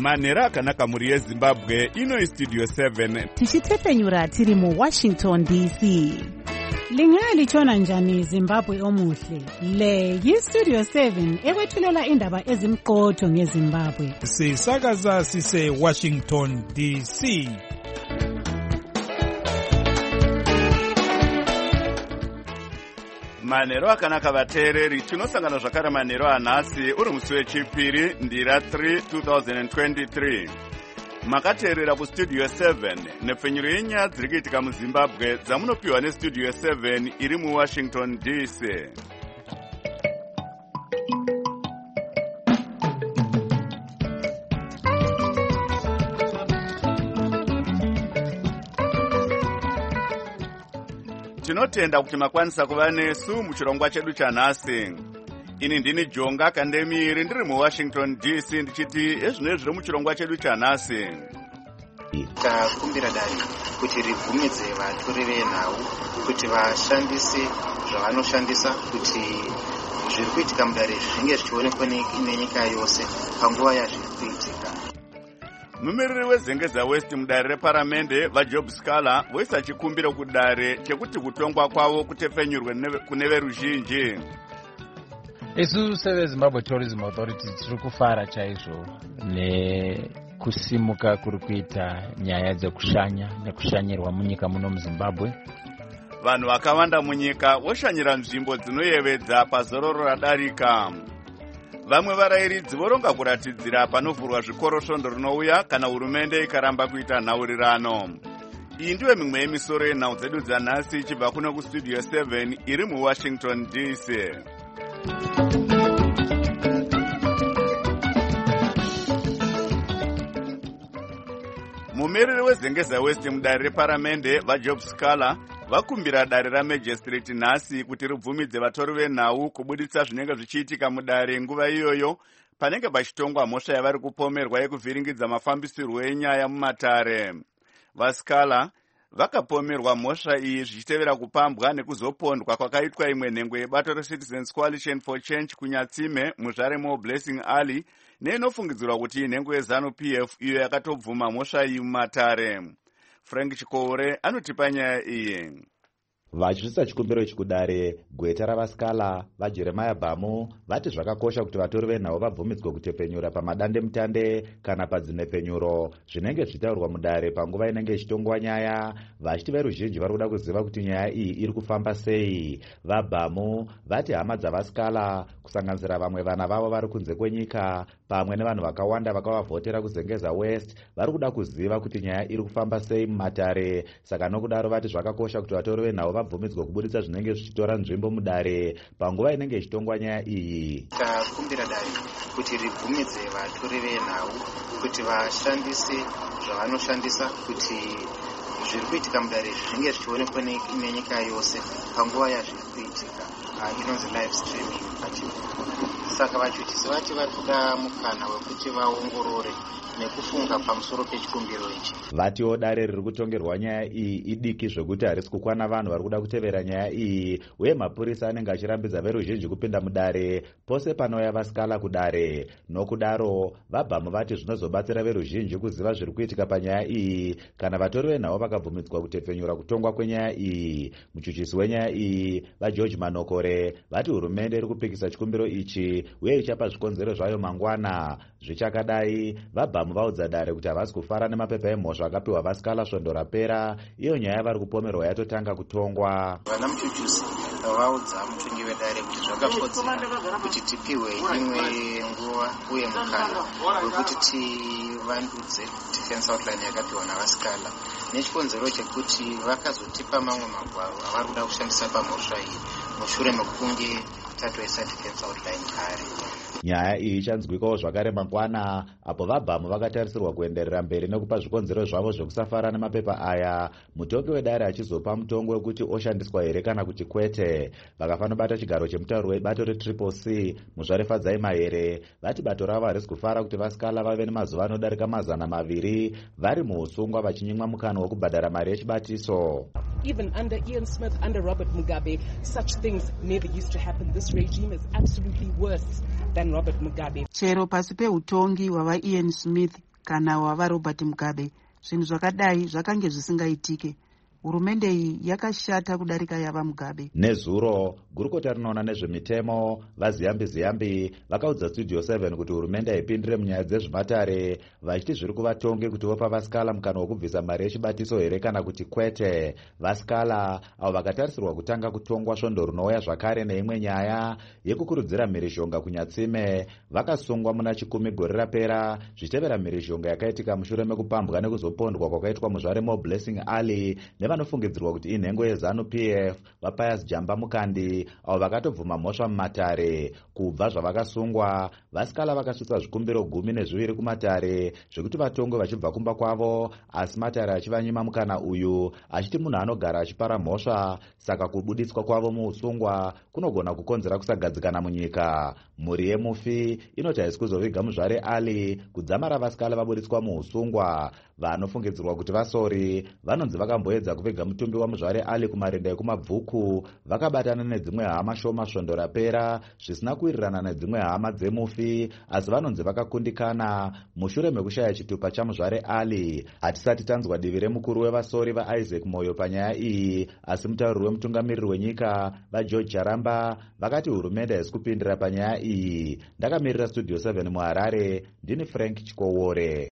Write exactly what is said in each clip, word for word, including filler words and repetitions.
Manhero akanaka muri yeZimbabwe, ino Studio seven. Tichitepenyura tiri mu Washington D C. Lingalitshona njani Zimbabwe omuhle? Le yiStudio seven ekwethulela indaba ezimqotho ngeZimbabwe. Sisakaza sise Washington D C. Manhero akanaka vateereri, tinosangana zvakare manhero anhasi uri musi wechipiri ndira three twenty twenty-three. Makateerera kuStudio seven nepfenyuro yenyaya dziri kuitika muZimbabwe dzamunopiwa neStudio seven iri muWashington D C. Tinotenda kuti makwanisa kuva nesu muchirongwa chedu chanhasi. Ini ndini Jonga Kandemiri ndiri muWashington D C ndichiti ezvino zviri muchirongwa chedu chanhasi. Takumbira dare kuti ribvumidze vatori venhau kuti vashandise zvavanoshandisa kuti zviri kuitika mudare zvinge zvichionekwa nenyika yose panguva yazviri kuitika. Mumiriri weZengeza West mudare reparamende vaJob Scala voisa chikumbiro kudare chekuti kutongwa kwavo kutepfenyurwe kune veruzhinji. Isu seveZimbabwe Tourism Authority tiri kufara chaizvo nekusimuka kuri kuita nyaya dzekushanya nekushanyirwa munyika muno muZimbabwe. Vanhu vakawanda munyika voshanyira nzvimbo dzinoyevedza pazororo radarika. Vamwe varayiridzi voronga kuratidzira panovhurwa zvikoro svondo rinouya kana hurumende ikaramba kuita nhaurirano. Iyi ndiyo mimwe yemisoro yenhau dzedu dzanhasi ichibva kuno kuStudio seven iri muWashington D C. Mumiriri weZengeza West mudare reparamende vaJob Scala vakumbira dare raMagistrate nhasi kuti ribvumidze vatori venhau kubuditsa zvinenge zvichiitika mudare nguva iyoyo panenge pachitongwa mhosva yavari kupomerwa yekuvhiringidza mafambisirwo enyaya mumatare. VaScala vakapomerwa mhosva iyi zvichitevera kupambwa nekuzopondwa kwakaitwa imwe nhengo yebato reCitizens Coalition for Change kunyatsime muzvare moBlessing Ali neinofungidzirwa kuti inhengo yeZanu-P F iyo yakatobvuma mhosva iyi mumatare. Frank Chikoure anotipa nyaya iyi. Vachisvitsa chikumbiro ichi kudare, gweta ravaScala vaJeremiah Bhamu vati zvakakosha kuti vatori venhau vabvumidzwe kutepenyura pamadandemutande kana padzinhepenyuro zvinenge zvichitaurwa mudare panguva inenge ichitongwa nyaya, vachiti veruzhinji vari kuda kuziva kuti nyaya iyi iri kufamba sei. VaBhamu vati hama dzavaScala kusanganisira vamwe vana vavo vari kunze kwenyika pamwe nevanhu vakawanda vakavavhotera kuZengeza West vari kuda kuziva kuti nyaya iri kufamba sei mumatare. Saka nokudaro vati zvakakosha kuti vatori venhau vabvumidzwe kubuditsa zvinenge zvichitora nzvimbo mudare panguva inenge ichitongwa nyaya iyi. Takumbira dare kuti ribvumidze vatori venhau kuti vashandise zvavanoshandisa kuti zviri kuitika mudare zvinenge zvichionekwa nenyika yose panguva yazviri kuitika, inonzi live streaming pachirungu. Saka vachuchisi vati vari kuda mukana wekuti vaongorore nekufunga pamusoro pechikumbiro ichi. Vatiwo dare riri kutongerwa nyaya iyi idiki zvokuti harisi kukwana vanhu vari kuda kutevera nyaya iyi, uye mapurisa anenge achirambidza veruzhinji kupinda mudare pose panouya vaScala kudare. Nokudaro vaBhamu vati zvinozobatsira veruzhinji kuziva zviri kuitika panyaya iyi kana vatori venhau vakabvumidzwa kutepfenyura kutongwa kwenyaya iyi. Muchuchisi wenyaya iyi vaGeorge Manokore vati hurumende iri kupikisa chikumbiro ichi uye ichapa zvikonzero zvayo mangwana. Zvichakadai vaBhamu vaudza dare kuti havasi kufara nemapepa emhosva akapiwa vaScala svondo rapera, iyo nyaya vari kupomerwa yatotanga kutongwa. Vana muchuchisi vaudza mutongi wedare kuti zvakakodzera kuti tipiwe imwe nguva uye mukana wekuti tivandudze defense outline yakapiwa navaScala nechikonzero chekuti vakazotipa mamwe magwaro avari kuda kushandisa pamhosva iyi mushure mekunge tatoisa defense outline kare. Nyaya iyi ichanzwikawo zvakare mangwana apo vaBhamu vakatarisirwa kuenderera mberi nekupa zvikonzero zvavo zvekusafara nemapepa aya, mutongi wedare achizopa mutongo wekuti oshandiswa here kana kuti kwete. Vakafanobata chigaro chemutauro webato reTriple C muzvare Fadzai Mahere vati bato ravo harisi kufara kuti vaScala vave nemazuva anodarika mazana maviri vari muusungwa vachinyimwa mukana wekubhadhara mari yechibatiso. Even under Ian Smith, under Robert Mugabe, such things never used to happen. This regime is absolutely worse than Robert Mugabe. Chero pasi peutongi hwava Ian Smith kana wava Robert Mugabe, zvinhu zvakadai zvakange zvisingaitike. Hurumende iyi yakashata kudarika yava Mugabe. Nezuro, gurukota rinoona nezvemitemo vaZiyambi Ziyambi vakaudza Studio seven kuti hurumende haipindire munyaya dzezvimatare, vachiti zviri kuvatonge kuti vopa vasikala mukana wokubvisa mari yechibatiso here kana kuti kwete. Vasikala avo vakatarisirwa kutanga kutongwa svondo rinouya zvakare neimwe nyaya yekukurudzira mhirizhonga kunyatsime vakasungwa muna chikumi gore rapera zvichitevera mhirizhonga yakaitika mushure mekupambwa nekuzopondwa kwakaitwa muzvare Mo Blessing Ali nevanofungidzirwa kuti inhengo yeZanu P F vaPius Jamba Mukandi avo vakatobvuma mhosva mumatare. Kubva zvavakasungwa, vasikala vakasvitsa zvikumbiro gumi nezviviri kumatare zvekuti vatongwe vachibva kumba kwavo, asi matare achivanyima mukana uyu achiti munhu anogara achipara mhosva, saka kubuditswa kwavo muusungwa kunogona kukonzera kusagadzikana munyika. Mhuri yemufi inoti haisi kuzoviga muzvare Ali kudzamara vasikala vabuditswa muusungwa. Vanofungidzirwa kuti vasori vanonzi vakamboedza kuviga mutumbi wamuzvare Ali kumarinda ekumabvuku, vakabatana nedzimwe hama shoma svondo rapera zvisina kuwirirana nedzimwe hama dzemufi, asi vanonzi vakakundikana mushure mekushaya chitupa chamuzvare Ali. Hatisati tanzwa divi remukuru wevasori vaIsaac Moyo panyaya iyi, asi mutauriri wemutungamiriri wenyika vaGeorge Charamba vakati hurumende haisi kupindira panyaya iyi. Ndakamirira Studio seven muHarare, ndini Frank Chikowore.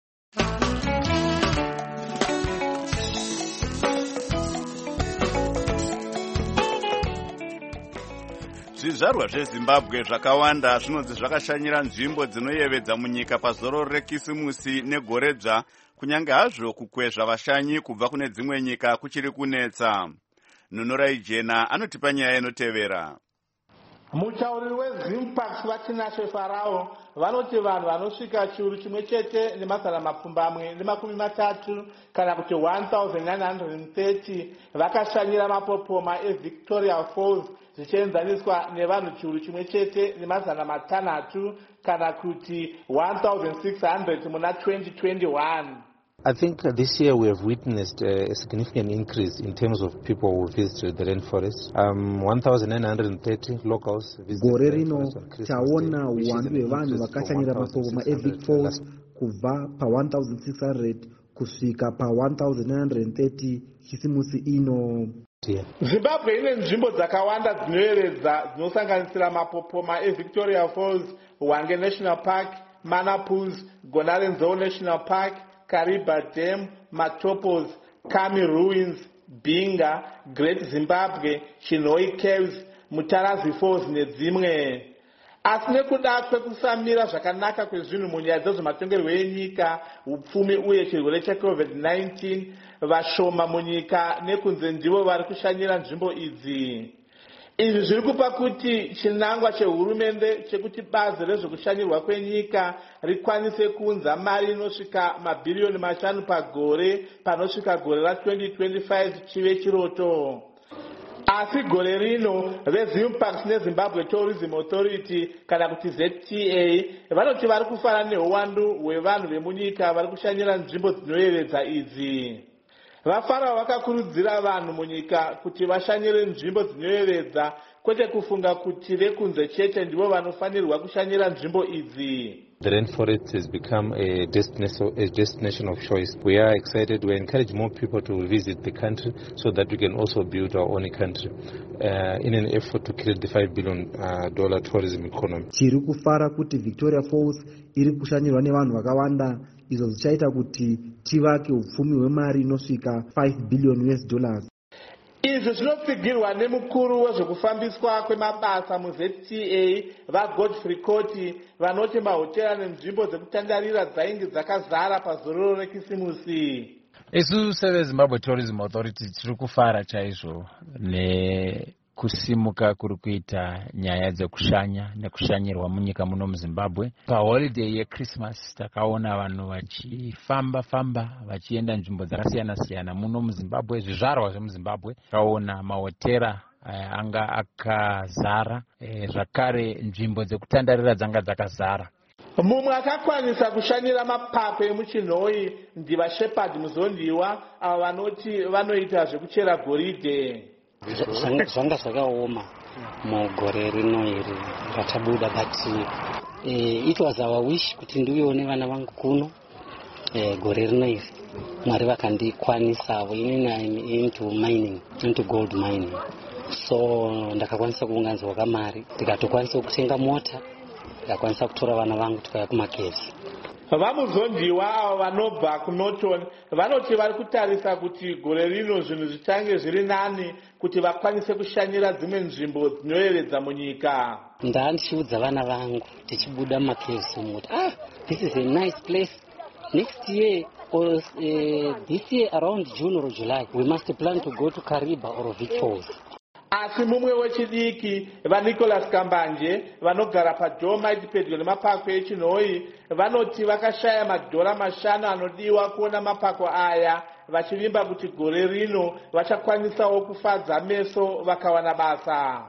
Zvizvarwa zveZimbabwe zvakawanda zvinonzi zvakashanyira nzvimbo dzinoyevedza munyika pazororo rekisimusi negoredzva, kunyange hazvo kukwezva vashanyi kubva kune dzimwe nyika kuchiri kunetsa. Nunorai Jena anotipa nyaya inotevera. Mutauriri weZimpact vaTinashe Farao vanoti vanhu vanosvika chiuru chimwe chete nemazana mapfumbamwe nemakumi matatu kana kuti one thousand nine hundred thirty vakashanyira mapopoma eVictoria Falls zvichienzaniswa nevanhu chiuru chimwe chete nemazana matanhatu kana kuti one thousand six hundred muna twenty twenty-one. I think this year we have witnessed uh, a significant increase in terms of people who visited the rainforest. Um, one thousand nine hundred thirty locals visited. Gore rino taona uwandu hwevanhu vakashanyira mapopoma eVic Falls kubva pa one thousand six hundred kusvika pa one thousand nine hundred thirty chisimusi ino. Zimbabwe ine nzvimbo dzakawanda dzinoyevedza dzinosanganisira mapopoma eVictoria Falls, Hwange National Park, Manapus, Gonarenzou National Park, Kariba Dam, Matopos, Kami Ruins, Binga, Great Zimbabwe, Chinoi Caves, Mutarazi Falls nedzimwe. Asi nekuda kwekusamira zvakanaka kwezvinhu munyaya dzezvematongerwo enyika, upfumi uye chirwere cheCovid nineteen, vashoma munyika nekunze ndivo vari kushanyira nzvimbo idzi. Izvi zviri kupa kuti chinangwa chehurumende chekuti bazi rezvekushanyirwa kwenyika rikwanise kuunza mari inosvika mabhiriyoni mashanu pagore panosvika gore ra-twenty twenty-five chive chiroto. Asi gore rino veZimpact neZimbabwe Tourism Authority kana kuti Z T A vanoti vari kufara neuwandu hwevanhu vemunyika vari kushanyira nzvimbo dzinoyevedza idzi. Vafarao vakakurudzira vanhu munyika kuti vashanyire nzvimbo dzinoyevedza, kwete kufunga kuti vekunze chete ndivo vanofanirwa kushanyira nzvimbo idzi. The rainforest has become a destination, a destination of choice. We are excited. We encourage more people to visit the country so that we can also build our own country uh, in an effort to create the five billion dollar uh, tourism economy. Chiri kufara kuti Victoria Falls iri kushanyirwa nevanhu vakawanda, izvo zvichaita kuti tivake upfumi hwemari inosvika five billion U S dollars. Izvi zvinopfigirwa nemukuru wezvekufambiswa kwemabasa muZ T A vaGodfrey Koti vanoti mahotera nenzvimbo dzekutandarira dzainge dzakazara pazororo rekisimusi. Isu seveZimbabwe Tourism Authority tiri kufara chaizvo nekusimuka kuri kuita nyaya dzekushanya nekushanyirwa munyika muno muZimbabwe. Paholiday yeChristmas takaona vanhu vachifamba famba vachienda nzvimbo dzakasiyana siyana muno muZimbabwe, zvizvarwa zvemuZimbabwe. Takaona mahotera eh, anga akazara, eh, zvakare nzvimbo dzekutandarira dzanga dzakazara. Mumwe akakwanisa kushanyira mapapu emuchinhoi ndiva Shepherd Muzondiwa ava vanoti vanoita zvekuchera goridhe. Zvanga zvakaoma mugore rino iri ratabuda, but uh, it was our wish kuti ndiuyewo nevana vangu kuno eh, gore rino iri Mwari vakandikwanisawo. Inini I'm into mining, into gold mining. So ndakakwanisa kuunganidzwa kamari ndikatokwanisa kutenga mota ndakakwanisa kutora vana vangu tikauya kumakevi. Vamuzondiwa avo vanobva kuNorton vanoti vari kutarisa kuti gore rino zvinhu zvichange zviri nani kuti vakwanise kushanyira dzimwe nzvimbo dzinoyevedza munyika. Ndaa ndichiudza vana vangu tichibuda mumakevi somoti ah this is a nice place. Next year or uh, this year around June or July we must plan to go to Kariba or Victors. Asi mumwe wechidiki vaNicholas Kambanje vanogara paDolomite pedyo nemapako echinhoi vanoti vakashaya madhora mashanu anodiwa kuona mapako aya vachivimba kuti gore rino vachakwanisawo kufadza meso vakawana basa.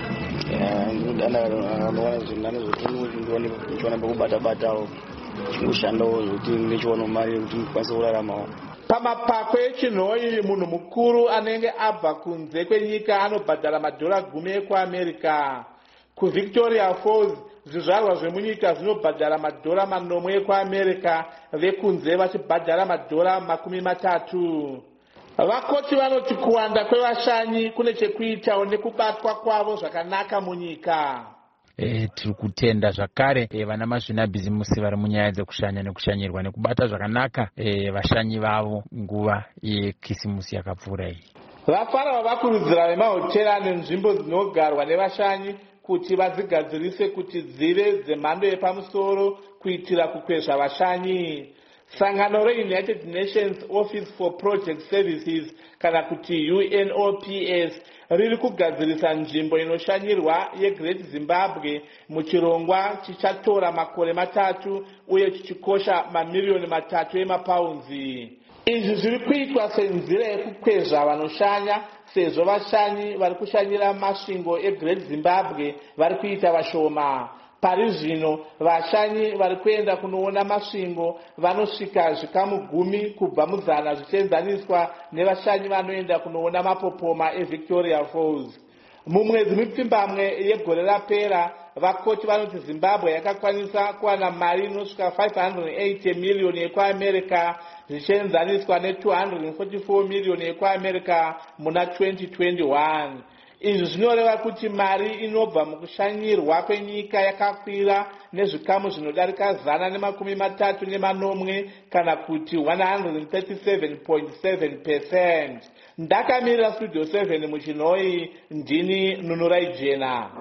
Ndinoona zvinhu ndichiona pekubata-batawo chingoshandawo zvokuti ndichiona mari yekuti ndikwanise kuraramawo. Pamapako echinhoi munhu mukuru anenge abva kunze kwenyika anobhadhara madhora gumi ekuAmerica. KuVictoria Falls zvizvarwa zvemunyika zvinobhadhara madhora manomwe ekuAmerica, vekunze vachibhadhara madhora makumi matatu. Vakoti vanoti kuwanda kwevashanyi kune chekuitawo nekubatwa kwavo zvakanaka munyika. E, tiri kutenda zvakare e, vana mazvinabhizimusi vari munyaya dzekushanya nekushanyirwa nekubata zvakanaka e, vashanyi vavo nguva yekisimusi yakapfuura iyi. Vafara vakurudzira vemahoteri ane nzvimbo dzinogarwa nevashanyi kuti vadzigadzirise kuti dzive dzemhando yepamusoro kuitira kukwezva vashanyi. Sangano reUnited Nations Office for Project Services kana kuti U N O P S riri kugadzirisa nzvimbo inoshanyirwa yeGreat Zimbabwe muchirongwa chichatora makore matatu uye chichikosha mamiliyoni matatu emapaunzi. Izvi zviri kuitwa senzira yekukwezva vanoshanya sezvo vashanyi vari kushanyira masvingo eGreat Zimbabwe vari kuita vashoma. Pari zvino vashanyi vari kuenda kunoona masvingo vanosvika zvikamu gumi kubva muzana zvichienzaniswa nevashanyi vanoenda kunoona mapopoma eVictoria Falls. Mumwedzi mipfumbamwe yegore rapera vakoti vanoti Zimbabwe yakakwanisa kuwana mari inosvika five hundred eighty miliyoni ekuAmerica zvichienzaniswa ne two hundred forty-four miliyoni ekuAmerica muna twenty twenty-one. Izvi zvinoreva kuti mari inobva mukushanyirwa kwenyika yakakwira nezvikamu zvinodarika zana nemakumi matatu nemanomwe kana kuti one hundred thirty-seven point seven percent. Ndakamirira Studio seven muchinhoi, ndini Nunurai Jena.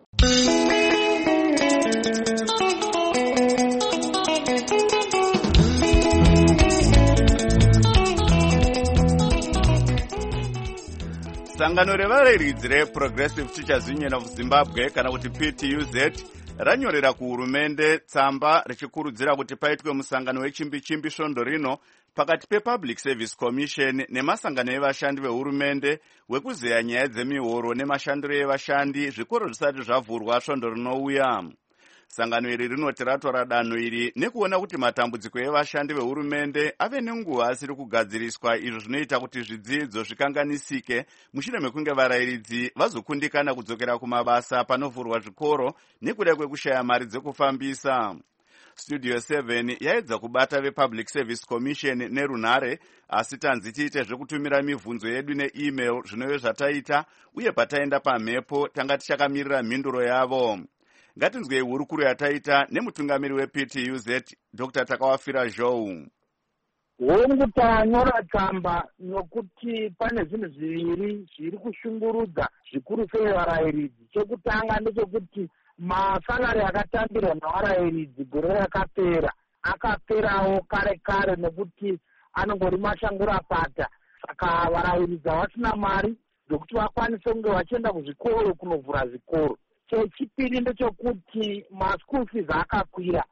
Sangano revareridzi reProgressive Teachers Union of Zimbabwe kana kuti P T U Z ranyorera kuhurumende tsamba richikurudzira kuti paitwe musangano wechimbi-chimbi svondo rino pakati pePublic Service Commission nemasangano evashandi vehurumende wekuzeya nyaya dzemihoro nemashandiro evashandi zvikoro zvisati zvavhurwa svondo rinouya. Sangano iri rinoti ratora danho iri nekuona kuti matambudziko evashandi vehurumende ave nenguva asiri kugadziriswa, izvo zvinoita kuti zvidzidzo zvikanganisike mushure mekunge varayiridzi vazokundikana kudzokera kumabasa panovhurwa zvikoro nekuda kwekushaya mari dzekufambisa. Studio seven yaedza kubata vePublic Service Commission nerunhare, asi tanzi tiite zvekutumira mibvunzo yedu neemail zvinove zvataita, uye pataenda pamhepo tanga tichakamirira mhinduro yavo. Ngatinzwei hurukuro yataita nemutungamiri weP T U Z Doctor Takawafira Zhou. Hongu tanyora tsamba nokuti pane zvinhu zviviri zviri kushungurudza zvikuru sei varayiridzi. Chekutanga ndechekuti masalari akatambirwa navarayiridzi gore rakapera akaperawo kare kare nokuti anongori mashangura pata, saka varayiridzi havasina mari dzokuti vakwanise kunge vachienda kuzvikoro kunovhura zvikoro. Chechipiri ndechekuti maschool fees akakwira,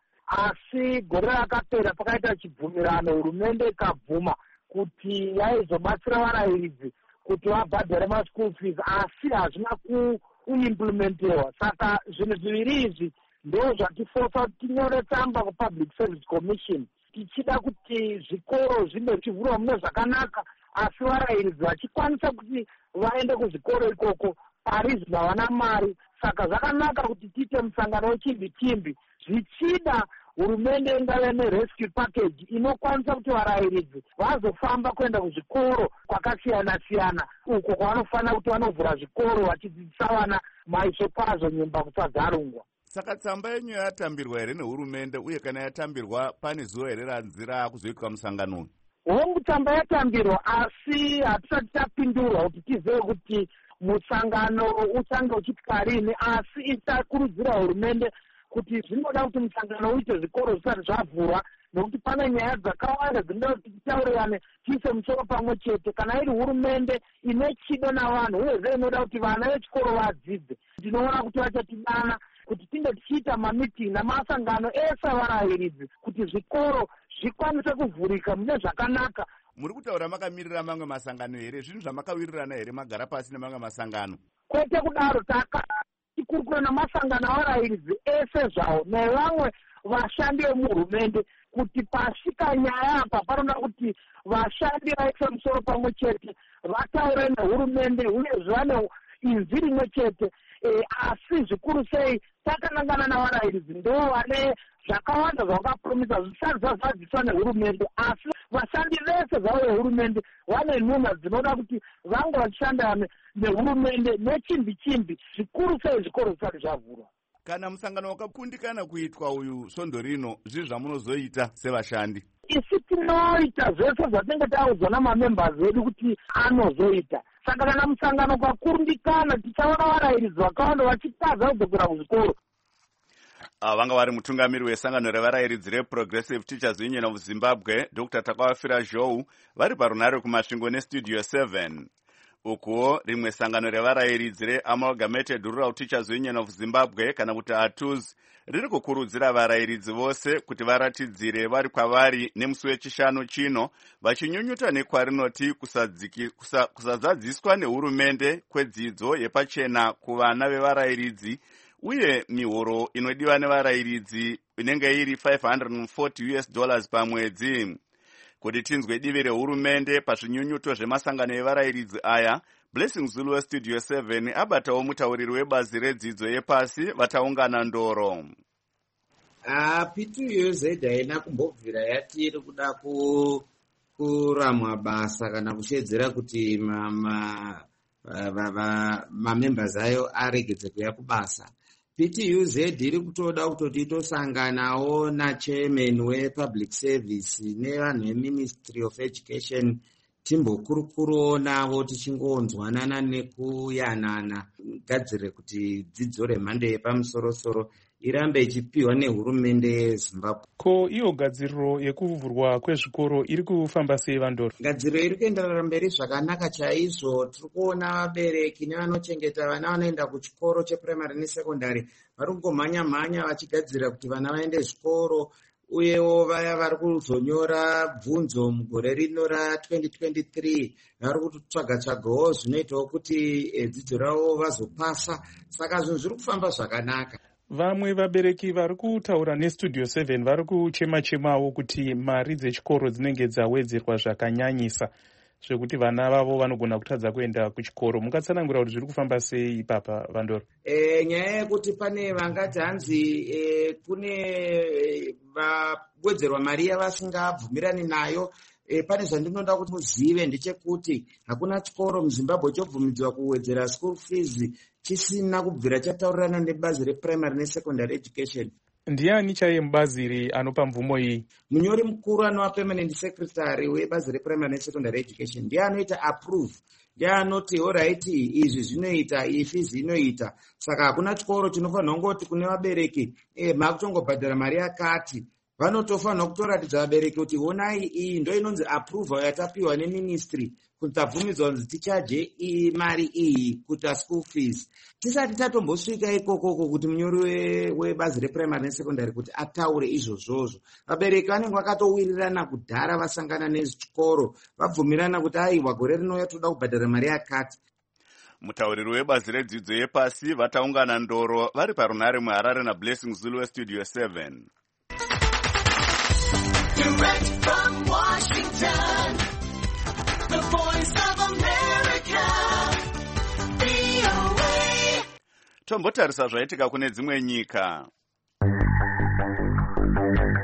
asi gore rakapera pakaita chibvumirano, hurumende ikabvuma kuti yaizobatsira varayiridzi kuti vabhadhare maschool fees, asi hazvina kuimplementewa. Saka zvinhu zviviri izvi ndo zvatifosa kuti tinyore tsamba kuPublic Service Commission tichida kuti zvikoro zvinge zvichivhurwa mune zvakanaka, asi varayiridzi vachikwanisa kuti vaende kuzvikoro ikoko pari havana mari. Saka zvakanaka kuti tiite musangano wechimbi-chimbi zvichida hurumende ingave nerescue package inokwanisa kuti varayiridzi vazofamba kuenda kuzvikoro kwakasiyana siyana uko kwavanofanira kuti vanovhura zvikoro vachidzidzisa vana maisho kwazvo nyumba kusagarungwa. Saka tsamba yenyu yatambirwa here nehurumende, uye kana yatambirwa pane zuva here ranzira kuzoitwa musangano? Hongu tsamba yatambirwa, asi hatisati tapindurwa kuti tizive kuti musangano uchange uchitwa rini, asi itakurudzira hurumende kuti zvinoda kuti musangano uite zvikoro zvisati zvavhurwa, nokuti pane nyaya dzakawanda dzinoda kuti titaurirane tiise musoro pamwe chete. Kana iri hurumende ine chido navanhu uyezve inoda kuti vana vechikoro vadzidze, ndinoona kuti vachatidana kuti tinge tichiita mamiting namasangano ese avarayiridzi kuti zvikoro zvikwanise kuvhurika mune zvakanaka. Muri kutaura makamirira mamwe masangano here? Zvinhu zvamakawirirana here magara pasi nemamwe masangano? Kwete kudaro, takakurukura namasangano avarayiridzi ese zvawo nevamwe vashandi vemuhurumende kuti pasvika nyaya apa panoda kuti vashandi vaise musoro pamwe chete vataure nehurumende uyezve vane inzwi rimwe chete. E, asi zvikuru sei takanangana navarayiridzi ndo vane zvakawanda zvavakapromisa zvisati zvazadziswa nehurumende, asi vashandi vese zvavo vehurumende vane nhunha dzinoda kuti vange vachishanda nehurumende nechimbi chimbi, zvikuru sei zvikoro zvisati zvavhurwa. Kana musangano wakakundikana kuitwa uyu svondo rino, zvii zvamunozoita sevashandi? Isi tinoita zvese zvatinenge taudzwa namamembers edu kuti anozoita. Saka kana musangano kwakurundikana tichaona varayiridzi vakawanda vachitadza kudzokera kuzvikoro. Vanga vari mutungamiri wesangano revarayiridzi reProgressive Teachers Union of Zimbabwe, Doctor Takawafira Zhou, vari parunare kumasvingo neStudio seven. Ukuwo rimwe sangano revarayiridzi reAmalgamated Rural Teachers Union of Zimbabwe kana kuti A T U Z riri kukurudzira varayiridzi vose kuti varatidzire vari kwavari nemusi wechishanu chino, vachinyunyuta nekwarinoti kusadzadziswa nehurumende kwedzidzo yepachena kuvana vevarayiridzi uye mihoro inodiwa nevarayiridzi inenge iri five hundred forty US dollars pamwedzi. Kuti tinzwe divi rehurumende pazvinyunyuto zvemasangano evarayiridzi aya, Blessing Zulu weStudio seven abatawo mutauriri webazi redzidzo yepasi vataungana ndoro. Ah, P two U Z haina kumbobvira yati iri kuda ku kuramwa basa kana kushedzera kuti ma mamembers ayo aregedze kuya kubasa. P T U Z iri kutoda kutoti itosanganawo nachairman wepublic service nevanhu veministry of education timbokurukuru navo tichingonzwanana nekuyanana gadzire kuti dzidzo remhando yepamusorosoro irambe ichipiwa nehurumende yeZimbabwe. Ko iyo gadziriro yekuvhurwa kwezvikoro iri kufamba sei Vandoro? Gadziriro iri kuenderera mberi zvakanaka chaizvo. Tiri kuona vabereki nevanochengeta vana vanoenda kuchikoro cheprimary nesekondari vari kungomhanya mhanya vachigadzira kuti vana vaende zvikoro, uyewo vaya vari kuzonyora bvunzo mugore rino ratwenty twenty-three vari kutsvaga tsvagawo zvinoitawo kuti dzidzo ravo vazopasa. Saka zvinhu zviri kufamba zvakanaka. Vamwe vabereki vari kutaura neStudio seven vari kuchema-chemawo kuti mari dzechikoro dzinenge dzawedzerwa zvakanyanyisa zvekuti vana vavo vanogona kutadza kuenda kuchikoro. Mungatsanangura kuti zviri kufamba sei ipapa Vandoro? E, nyaya yekuti pane vangati hanzi e, kune e, vawedzerwa mari yavasingabvumirani nayo. E, pane zvandinoda kuti muzive ndechekuti hakuna chikoro muZimbabwe chobvumidzwa kuwedzera school fees chisina kubvira chataurirana nebazi reprimary nesecondary education. Ndiani chaiye mubazi iri anopa mvumo iyi? Munyori mukuru anova permanent secretary webazi reprimary nesecondary education ndiye anoita approve, ndiye anoti alright izvi zvinoita, iyi fees inoita. Saka hakuna chikoro chinofanira kungoti kune vabereki eh makutongobhadhara mari yakati. Vanotofanira kutoratidza vabereki kuti honai iyi ndo inonzi approval yatapiwa neministry kuti tabvumidzwa kunzi tichaje iyi mari iyi kuita school fees. Tisati tatombosvika ikokoko kuti munyori webazi reprimary nesecondary kuti ataure izvozvozvo. Vabereki vanenge vakatowirirana kudhara vasangana nezvikoro vabvumirana kuti aiwa gore rinouya toda kubhadhara mari yakati. Mutauriri webazi redzidzo yepasi vataungana ndoro vari parunare muHarare naBlessing Zulu weStudio seven. Direct from Washington, the voice of America, V O A. Tombotarisa zvaitika kune dzimwe nyika.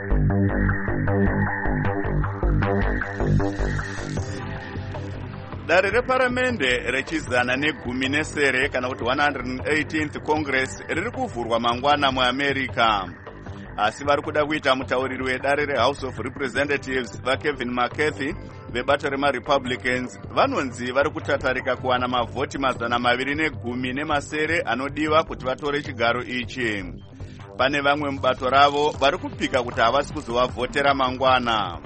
Dare reparamende rechizana negumi nesere kana kuti one hundred eighteenth Congress riri kuvhurwa mangwana muAmerica. Asi vari kuda kuita mutauriri wedare reHouse of Representatives vaKevin McCarthy vebato remaRepublicans vanonzi vari kutatarika kuwana mavhoti mazana maviri negumi nemasere anodiwa kuti vatore chigaro ichi. Pane vamwe mubato ravo vari kupika kuti havasi kuzovavhotera mangwana.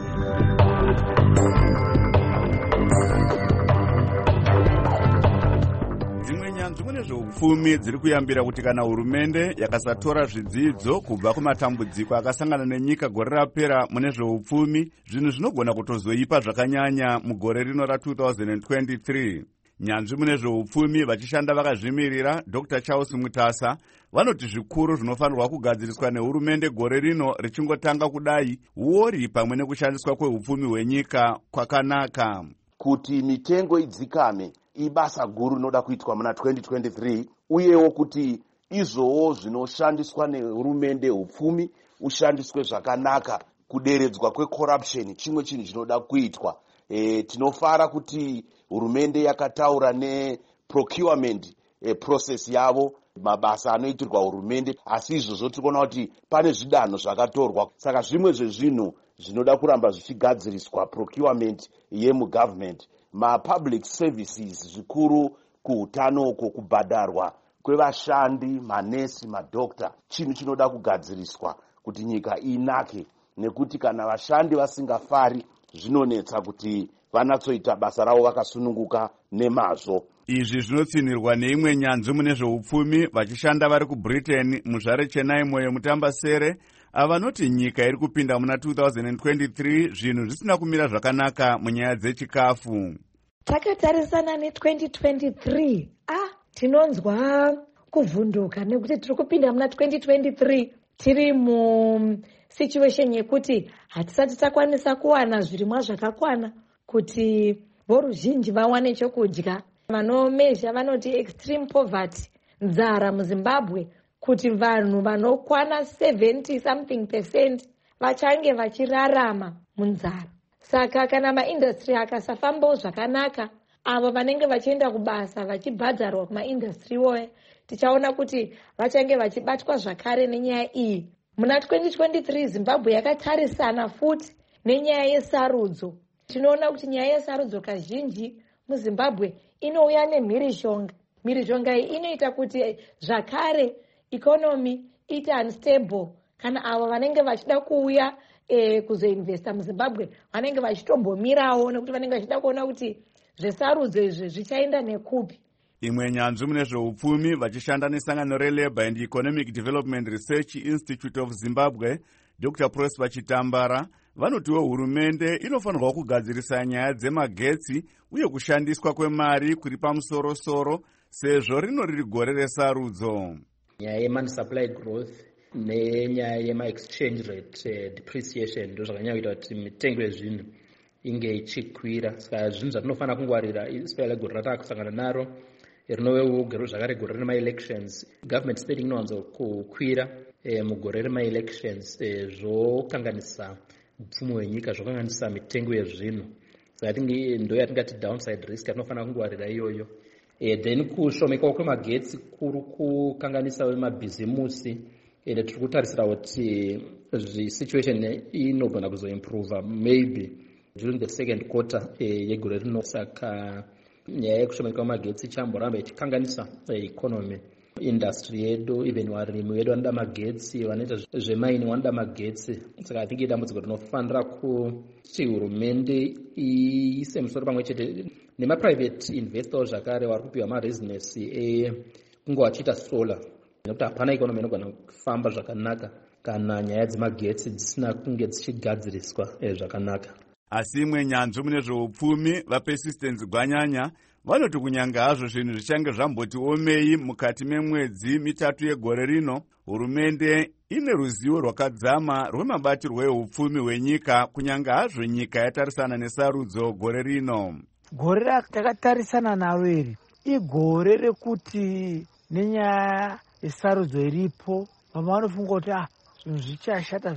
Dzimwe nezveupfumi dziri kuyambira kuti kana hurumende yakasatora zvidzidzo kubva kumatambudziko akasangana nenyika gore rapera mune zveupfumi, zvinhu zvinogona kutozoipa zvakanyanya mugore rino ra two thousand twenty-three. Nyanzvi mune zveupfumi vachishanda vakazvimirira Doctor Charles Mutasa vanoti zvikuru zvinofanirwa kugadziriswa nehurumende gore rino richingotanga kudai uori pamwe nekushandiswa kweupfumi hwenyika kwakanaka. Kuti mitengo idzikame ibasa guru rinoda kuitwa muna twenty twenty-three, uyewo kuti izvowo zvinoshandiswa nehurumende upfumi ushandiswe zvakanaka. Kuderedzwa kwecorruption chimwe chinhu chinoda kuitwa. E, tinofara kuti hurumende yakataura neprocurement e, process yavo, mabasa anoitirwa hurumende, asi izvozvo tikuona kuti pane zvidanho zvakatorwa. Saka zvimwe zvezvinhu zvinoda kuramba zvichigadziriswa procurement yemugovernment. Ma-public services zvikuru kuhutano uko kubhadharwa kwevashandi, manesi, madokta, chinhu chinoda kugadziriswa kuti nyika inake, nekuti kana vashandi vasingafari zvinonetsa kuti vanatsoita basa ravo vakasununguka nemazvo. Izvi zvinotsinirwa neimwe nyanzvi mune zveupfumi vachishanda vari kuBritain, muzvare Chennai Moyo Mutambasere avanoti nyika iri kupinda muna two thousand twenty-three zvinhu zvisina kumira zvakanaka munyaya dzechikafu. Takatarisana ne twenty twenty-three, ah tinonzwa kuvhunduka nekuti tiri kupinda muna twenty twenty-three tiri mu situation yekuti hatisati takwanisa kuwana zvirimwa zvakakwana kuti voruzhinji vawane chokudya. Vanomezha vanoti extreme poverty, nzara muZimbabwe, kuti vanhu vanokwana seventy something percent vachange vachirarama munzara. Saka kana maindustry akasafambawo zvakanaka, avo vanenge vachienda kubasa vachibhadharwa kumaindustry woye, tichaona kuti vachange vachibatwa zvakare nenyaya iyi. Muna twenty twenty-three Zimbabwe yakatarisana futi nenyaya yesarudzo. Tinoona kuti nyaya yesarudzo kazhinji muZimbabwe inouya nemhirishonga. Mhirishonga iyi inoita kuti zvakare economy ite unstable. Kana avo vanenge vachida kuuya e, kuzoinvesta muZimbabwe vanenge vachitombomirawo nekuti vanenge vachida kuona kuti zvesarudzo izvi zvichaenda nekupi. Imwe nyanzvi mune zveupfumi vachishanda nesangano reLabour and Economic Development Research Institute of Zimbabwe, Doctor Prosper Chitambara, vanotiwo hurumende inofanirwa kugadzirisa nyaya dzemagetsi uye kushandiswa kwemari kuri pamusoro-soro sezvo rino riri gore resarudzo. Nyaya yemoney supply growth nenyaya yema-exchange rate uh, depreciation ndo zvakanyanya kuita kuti mitengo yezvinhu inge ichikwira. Saka zvinhu zvatinofanira kungwarira especially gore ratava kusangana naro rinogero zvakare gore rema-elections. Government spending inowanzo kukwira eh, mugore rema-elections eh, zvokanganisa upfumi hwenyika, zvokanganisa mitengo yezvinhu. Saka I think ndo yatingati downside risk atinofanira kungwarira iyoyo. Eh, then kushomekawo kwemagetsi kuri kukanganisa wemabhizimusi. Ende tiri kutarisira kuti situation inogona kuzoimprove maybe during the second quarter eh, yegore rino. Saka nyaya yekushomeka kwemagetsi chamboramba ichikanganisa eh, economy. Industry yedu, even varimi vedu vanoda magetsi, vanoita zvemaini vanoda magetsi. Saka I think idambudziko rinofanira kuti hurumende iise musoro pamwe chete nemaprivate investors zvakare vari kupiwa marezinesi ekunge vachiita solar, nekuti hapana ikonomi inogona kufamba zvakanaka kana nyaya dzemagetsi dzisina kunge dzichigadziriswa zvakanaka. Asi imwe nyanzvi mune zveupfumi vaPersistence Gwanyanya vanoti kunyanga hazvo zvinhu zvichange zvamboti omei mukati memwedzi mitatu yegore rino, hurumende ine ruzivo rwakadzama rwemabatirwo eupfumi hwenyika kunyanga hazvo nyika yatarisana nesarudzo gore rino. Gore ratakatarisa naro iri igore rekuti nenyaya yesarudzo iripo vamwe vanofunga kuti ah zvinhu zvichashata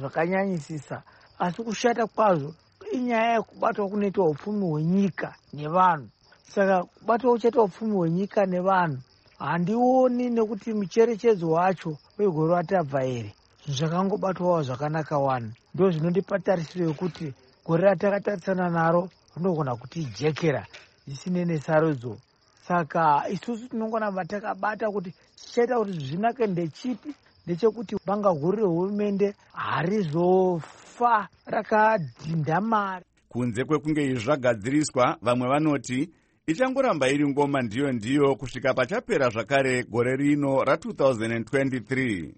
zvakanyanyisisa, asi kushata kwazvo inyaya yekubatwa kunoitwa upfumi hwenyika nevanhu. saka kubata uchata upfumi hwenyika nevanhu handioni, nekuti mucherechedzo wacho wegore ratabva here zvinhu zvakangobatwawo zvakanaka wani. Ndo zvinondipa tarisiro yekuti gore ratakatarisana naro rinogona kutijekera zvisine nesarudzo. Saka isusu tinongona takabata kuti chichaita kuti zvinake ndechipi, ndechekuti banga guru rehurumende harizofa rakadhindamara. Kunze kwekunge izvi zvagadziriswa, vamwe vanoti ichangoramba iri ngoma ndiyo ndiyo kusvika pachapera zvakare gore rino ra-twenty twenty-three.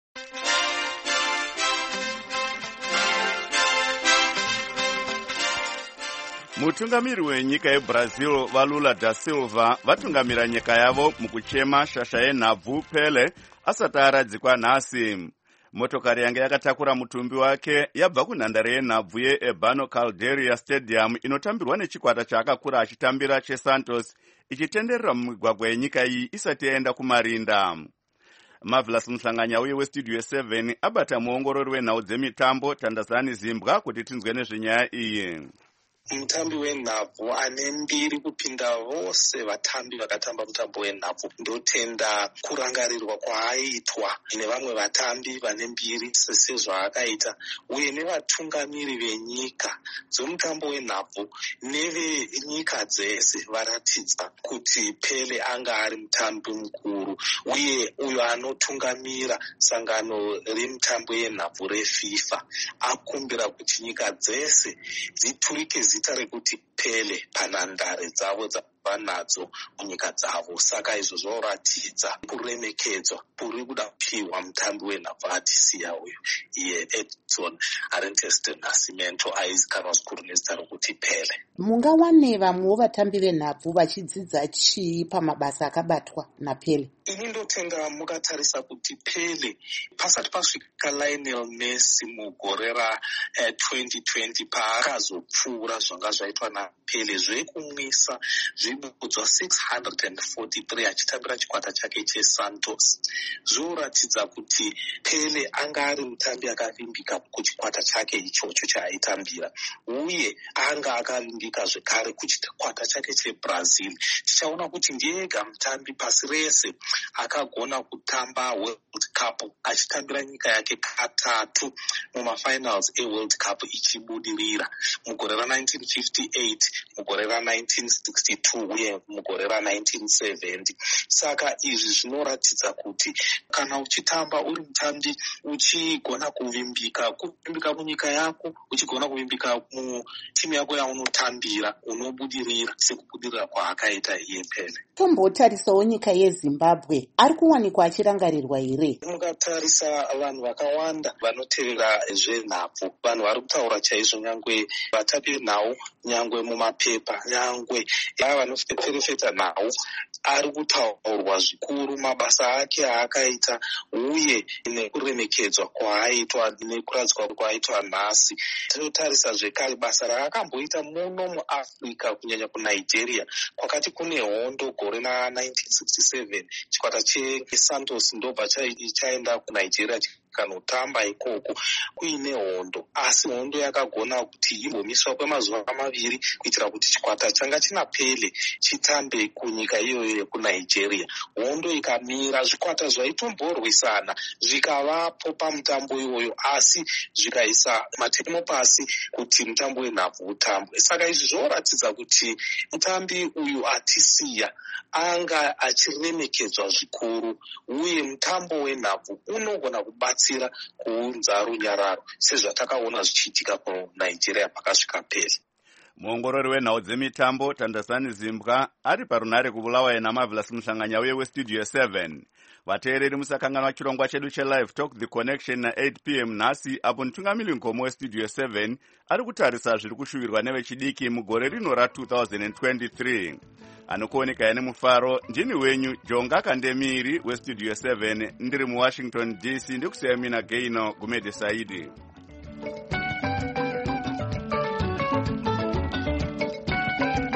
Mutungamiri wenyika yeBrazil vaLula da Silva vatungamira nyika yavo mukuchema shasha yenhabvu Pele asati aradzikwa nhasi. Motokari yange yakatakura mutumbi wake yabva kunhandare yenhabvu yeEbano Calderia Stadium inotambirwa nechikwata chaakakura achitambira cheSantos ichitenderera mumigwagwa yenyika iyi isati yaenda kumarinda. Marvelous Muhlanganya uye westudio seven abata muongorori wenhau dzemitambo Tandazani Zimbwa kuti tinzwe nezvenyaya iyi. Mutambi wenhabvu ane mbiri kupinda vose vatambi vakatamba mutambo wenhabvu ndotenda kurangarirwa kwaaitwa nevamwe vatambi vane mbiri sezvaakaita, uye nevatungamiri venyika dzomutambo wenhabvu nevenyika dzese varatidza kuti Pele anga ari mutambi mukuru, uye uyo anotungamira sangano remutambo yenhabvu reFIFA akumbira kuti nyika dzese dziturike zita rekuti Pele panhandare dzavo dzavanadzo munyika dzavo. Saka izvo zvoratidza kuremekedzwa kuri kuda kupiwa mutambi wenhabvu atisiya uyu iye Edson Arantes de Nascimento aizikanwa zvikuru nezita rokuti Pele. Mungawane vamwewo vatambi venhabvu vachidzidza chii pamabasa akabatwa naPele? Ini ndotenda mukatarisa kuti Pele pasati pasvika Lionel Messi mugore ra-twenty twenty paakazopfuura zvanga zvaitwa naPele zvekumwisa zvibudzwa six hundred forty-three achitambira chikwata chake cheSantos, zvoratidza kuti Pele anga ari mutambi akavimbika kuchikwata chake ichocho chaaitambira, uye anga akavimbika zvekare kuchikwata chake cheBrazil. Tichaona kuti ndiyega mutambi pasi rese akagona kutamba World Cup achitambira nyika yake katatu mumafinals eWorld Cup ichibudirira mugore ra-nineteen fifty-eight, mugore ra-nineteen sixty-two uye mugore ra-nineteen seventy. Saka izvi zvinoratidza kuti kana uchitamba uri mutambi uchigona kuvimbika kuvimbika munyika yako, uchigona kuvimbika mutimu yako yaunotambira, unobudirira sekubudirira kwaakaita iye Pele. Tombotarisawo nyika yeZimbabwe, ari kuwanikwa achirangarirwa here? Mukatarisa vanhu vakawanda vanotevera zvenhabvu, vanhu vari kutaura chaizvo, nyangwe vatambi nhau, nyangwe mumapepa, nyangwe ava vanoferefeta nhau, ari kutaurwa zvikuru mabasa ake aakaita uye nekuremekedzwa kwaaitwa nekuradzwa kwaaitwa nhasi. Tinotarisa zvekare basa raakamboita muno muAfrica kunyanya kuNigeria kwakati kune hondo gore ra-nineteen sixty-seven, chikwata cheSantos ndobva chaenda kuNigeria kanotamba ikoko kuine hondo, asi hondo yakagona kuti imbomiswa kwemazuva maviri kuitira kuti chikwata changa china Pele chitambe kunyika iyoyo yekuNigeria. Hondo ikamira, zvikwata zvaitomborwisana zvikavapo pamutambo iyoyo, asi zvikaisa matemo pasi kuti mutambo wenhabvu utambwe. Saka izvi zvoratidza kuti mutambi uyu atisiya anga achiremekedzwa zvikuru, uye mutambo wenhabvu unogona kubatsira kuunza runyararo sezvatakaona zvichiitika kuNigeria pakasvika Pele. Muongorori wenhau dzemitambo Tandazani Zimbwa ari parunhare kuvulawa naMarvelous Muhlanganya uye westudio seven. Vateereri musakanganwa chirongwa chedu cheLive Talk The Connection na eight p m nhasi, apo mutungamiri nkomo westudio seven ari kutarisa zviri kushuvirwa nevechidiki mugore rino ra-twenty twenty-three. Anokuoneka ine mufaro, ndini wenyu Jonga Kandemiri westudio seven, ndiri muWashington D C, ndikusiya mina Gaino Gumede Saidi.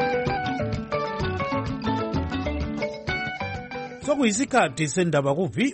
Sokuyisikhathi sendaba ku